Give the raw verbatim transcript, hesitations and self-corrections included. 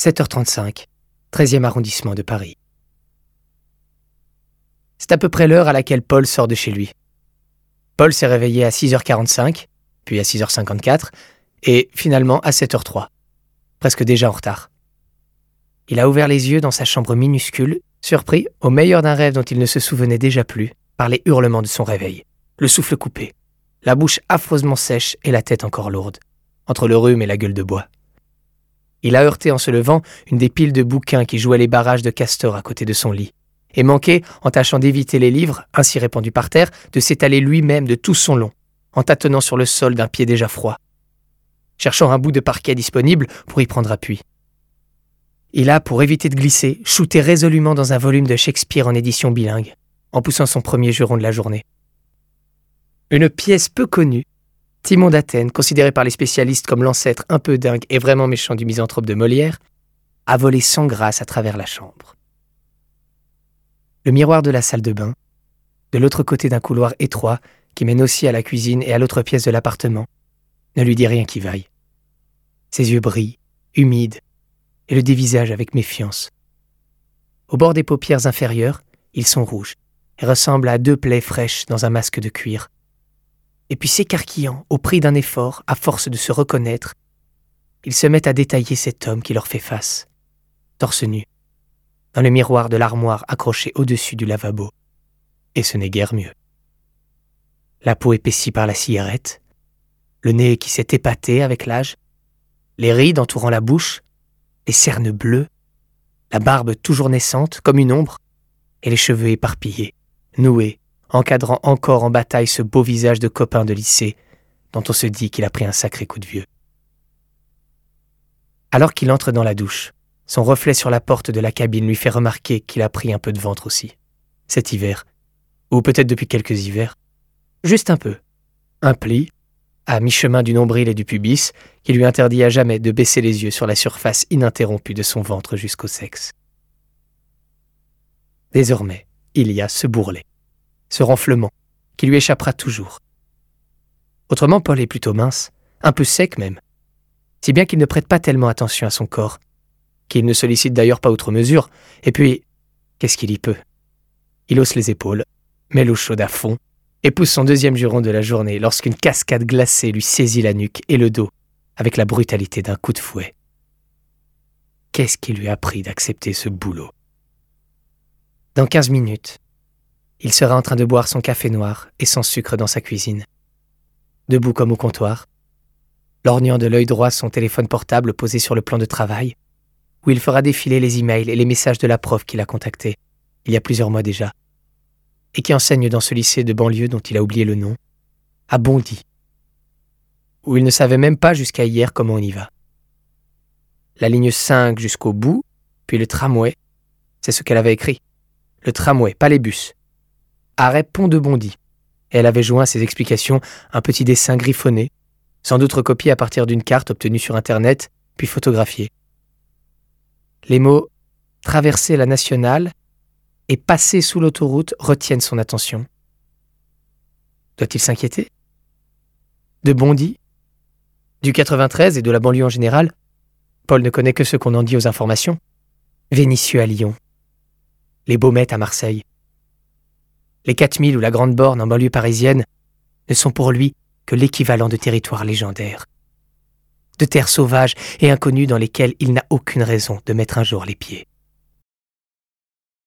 sept heures trente-cinq, treizième arrondissement de Paris. C'est à peu près l'heure à laquelle Paul sort de chez lui. Paul s'est réveillé à six heures quarante-cinq, puis à six heures cinquante-quatre, et finalement à sept heures trois, presque déjà en retard. Il a ouvert les yeux dans sa chambre minuscule, surpris, au meilleur d'un rêve dont il ne se souvenait déjà plus, par les hurlements de son réveil, le souffle coupé, la bouche affreusement sèche et la tête encore lourde, entre le rhume et la gueule de bois. Il a heurté en se levant une des piles de bouquins qui jouaient les barrages de Castor à côté de son lit, et manqué, en tâchant d'éviter les livres, ainsi répandus par terre, de s'étaler lui-même de tout son long, en tâtonnant sur le sol d'un pied déjà froid, cherchant un bout de parquet disponible pour y prendre appui. Il a, pour éviter de glisser, shooté résolument dans un volume de Shakespeare en édition bilingue, en poussant son premier juron de la journée. Une pièce peu connue, Timon d'Athènes, considéré par les spécialistes comme l'ancêtre un peu dingue et vraiment méchant du misanthrope de Molière, a volé sans grâce à travers la chambre. Le miroir de la salle de bain, de l'autre côté d'un couloir étroit qui mène aussi à la cuisine et à l'autre pièce de l'appartement, ne lui dit rien qui vaille. Ses yeux brillent, humides, et le dévisage avec méfiance. Au bord des paupières inférieures, ils sont rouges et ressemblent à deux plaies fraîches dans un masque de cuir. Et puis s'écarquillant au prix d'un effort, à force de se reconnaître, ils se mettent à détailler cet homme qui leur fait face, torse nu, dans le miroir de l'armoire accroché au-dessus du lavabo. Et ce n'est guère mieux. La peau épaissie par la cigarette, le nez qui s'est épaté avec l'âge, les rides entourant la bouche, les cernes bleues, la barbe toujours naissante comme une ombre, et les cheveux éparpillés, noués, encadrant encore en bataille ce beau visage de copain de lycée dont on se dit qu'il a pris un sacré coup de vieux. Alors qu'il entre dans la douche, son reflet sur la porte de la cabine lui fait remarquer qu'il a pris un peu de ventre aussi. Cet hiver, ou peut-être depuis quelques hivers, juste un peu. Un pli, à mi-chemin du nombril et du pubis, qui lui interdit à jamais de baisser les yeux sur la surface ininterrompue de son ventre jusqu'au sexe. Désormais, il y a ce bourrelet, ce renflement, qui lui échappera toujours. Autrement, Paul est plutôt mince, un peu sec même, si bien qu'il ne prête pas tellement attention à son corps, qu'il ne sollicite d'ailleurs pas outre mesure, et puis, qu'est-ce qu'il y peut? Il hausse les épaules, met l'eau chaude à fond, et pousse son deuxième juron de la journée lorsqu'une cascade glacée lui saisit la nuque et le dos avec la brutalité d'un coup de fouet. Qu'est-ce qui lui a pris d'accepter ce boulot? Dans quinze minutes, il sera en train de boire son café noir et sans sucre dans sa cuisine. Debout comme au comptoir, lorgnant de l'œil droit son téléphone portable posé sur le plan de travail, où il fera défiler les emails et les messages de la prof qu'il a contacté, il y a plusieurs mois déjà, et qui enseigne dans ce lycée de banlieue dont il a oublié le nom, à Bondy, où il ne savait même pas jusqu'à hier comment on y va. La ligne cinq jusqu'au bout, puis le tramway, c'est ce qu'elle avait écrit. Le tramway, pas les bus. Arrêt Pont de Bondy. Et elle avait joint à ses explications un petit dessin griffonné, sans doute recopié à partir d'une carte obtenue sur Internet, puis photographiée. Les mots « traverser la nationale » et « passer sous l'autoroute » retiennent son attention. Doit-il s'inquiéter? De Bondy? Du quatre-vingt-treize et de la banlieue en général, Paul ne connaît que ce qu'on en dit aux informations. Vénissieux à Lyon. Les Baumettes à Marseille. Les quatre mille ou la Grande Borne en banlieue parisienne ne sont pour lui que l'équivalent de territoires légendaires. De terres sauvages et inconnues dans lesquelles il n'a aucune raison de mettre un jour les pieds.